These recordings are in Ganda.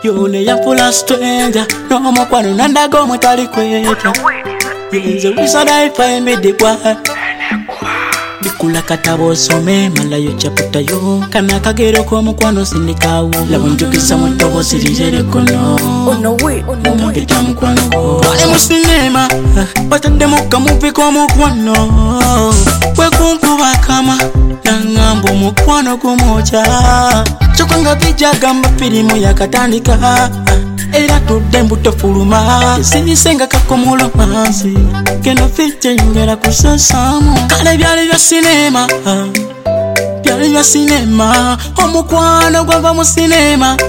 yone yampula stranger no mukwano nandago mutali kweta nze wisada ifa embedebwa Dikula katabo some malayo chaputa yo kana kagero ko mukwano sindikawo labo njukisa mutobo sirijere kono no way ngeta mukwano wale musinema batande mukamupi ko mukwano kwe kunkuba kama nangambo mukwano kumoja chokwanga bija gamba pirimu yakatandika era tudde mbuto fuluma sinisenga kakomulo manzi keno fiche yongera kusosamu kale byali bya sinema byali bya sinema omukwano gwava mu sinema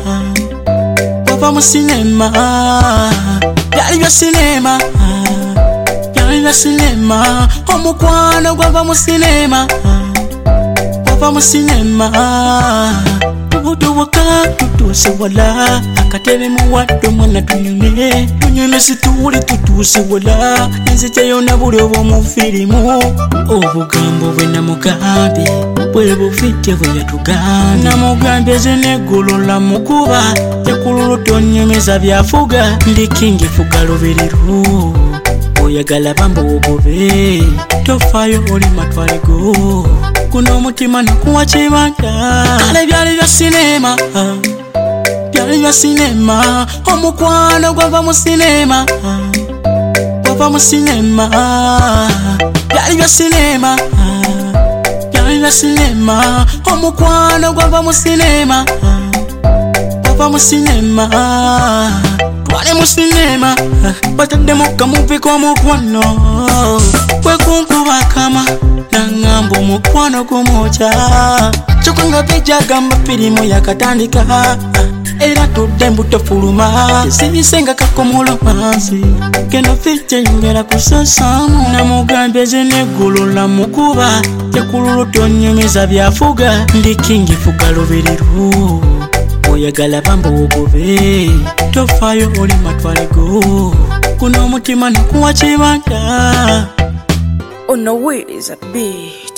byali bya sinema byali bya sinema omukwano gwava mu sinema Tubudu waka tutuse wala akatebe muwaddo mwana tunyone situuli tutuse wala nzite yona bulobo mu filimu obugambo bwe namugambye bwe bufite bwe yatugambye namugambye zenegolola mukuba tekululu tonyemeza byafuga ndikingi fuga lubiriru oyagala bambo ogobe tofayo oli matwalego kuno mutima nakuwa chibanda kale byali bya sinema omukwano gwava mu sinema byali bya sinema omukwano gwava mu sinema wale musinema batande mukamupi ko mukwano kwe kunkuba kama nangambo mukwano kumoja chokwanga bija gamba pirimu yakatandika era tudde mbuto fuluma sinisenga kakomulo manzi keno fiche yongera kusosamu namugambye zenegolola mukuba tekululu tonyemeza byafuga ndikingi fuga lubiriru oyagala bambo ogobe tofayo oli matwalego kuno mutima nakuwa chibanda no way is a beat